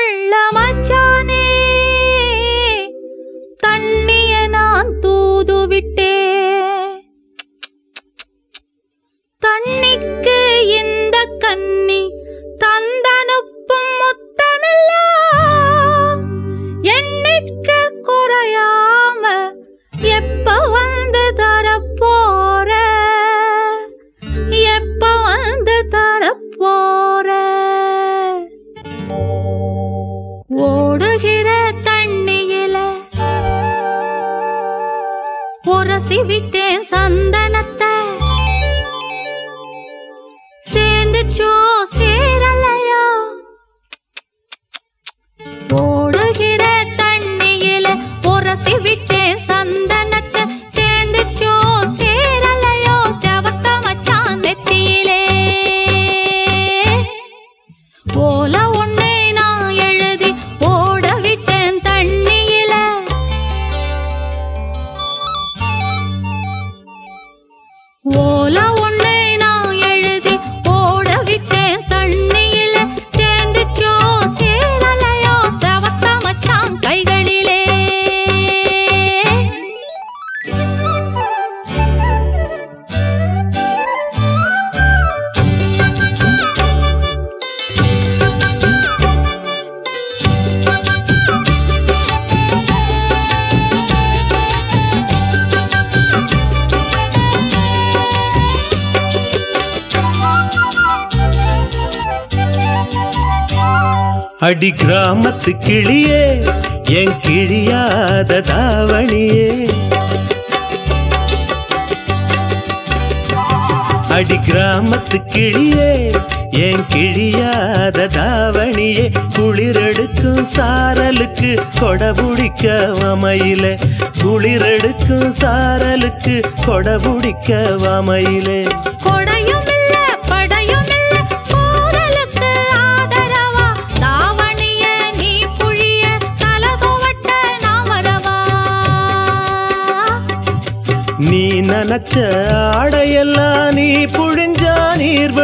உள்ள மச்சானே தண்ணிய நான் தூது விட்டேன். தண்ணிக்கு இந்த கன்னி தந்தனுப்பும் முத்தமெல்லாம் எண்ணிக்கு குறையாம எப்ப வந்து தரப்போற, எப்ப வந்து தரப்போற. ஓடுகிற தண்ணியில உரசி விட்டேன் சந்தனத்தை, சேர்ந்துச்சோ சேரலையோ. ஓடுகிற தண்ணியில உரசி விட்டேன் சந்தனத்தை, சேர்ந்துச்சோ சேரலையோ. செவத்த மச்சான் நெத்தியிலே ஓல ஒண்ணு நான் எழுதி ஓட விட்டேன் தண்ணியில. ஓல ஒண்ணு நான் எழுதி ஓட விட்டேன் தண்ணியில, சேர்ந்துச்சோ சேரலையோ. செவத்த மச்சான் கைகளிலே அடி கிராமத்து கிளியே என் கிழியாத தாவணியே, அடி கிராமத்து கிளியே என் கிழியாத தாவணியே. குளிரெடுக்கும் சாரலுக்கு கொடபுடிக்க வமையில, குளிரெடுக்கும் சாரலுக்கு கொடபுடிக்க வமையில. கொடையும் இல்ல படையும் இல்ல கோரலுக்கு ஆதரவா, தாவணிய நீ புழிய தலகோவட்ட நான் வரவா. நீ நினைச்ச ஆடையெல்லாம் நீ புழிஞ்சா நீர்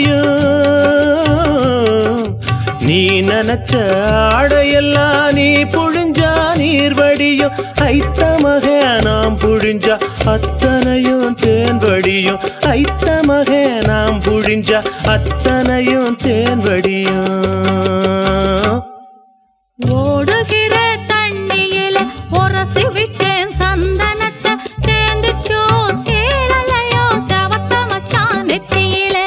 வடியும், நீ நினைச்ச ஆடையெல்லாம் நீ புழிஞ்சா நீர் வடியும். ஐத்த மக நாம் புழிஞ்சா அத்தனையும் தேன் வடியும், ஐத்த மக நாம் புழிஞ்சா அத்தனையும் தேன் வடியும். ஓடுகிற தண்ணியில உரசி விட்டேன் சந்தனத்தை, சேர்ந்துச்சோ சேரலையோ. செவத்த மச்சான் நெத்தியில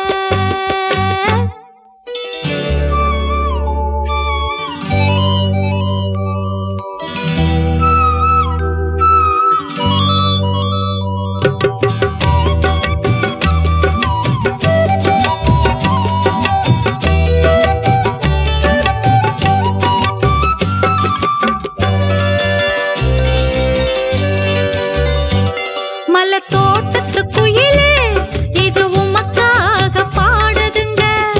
மலை தோட்டத்து குயிலே இது உமக்காக பாடுதுங்க.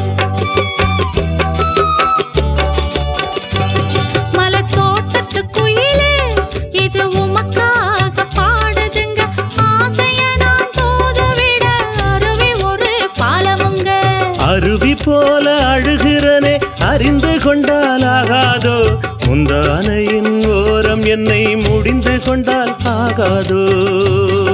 மலை தோட்டத்து குயிலே இது உமக்காக பாடுதுங்க. ஆசைய நான் தோதுவிட அருவி ஒரு பாலமுங்க. அருவி போல அழுகிறனே அறிந்து கொண்டால் ஆகாதோ, முந்தானையின் ஓரம் என்னை முடிந்து கொண்டால் ஆகாதோ.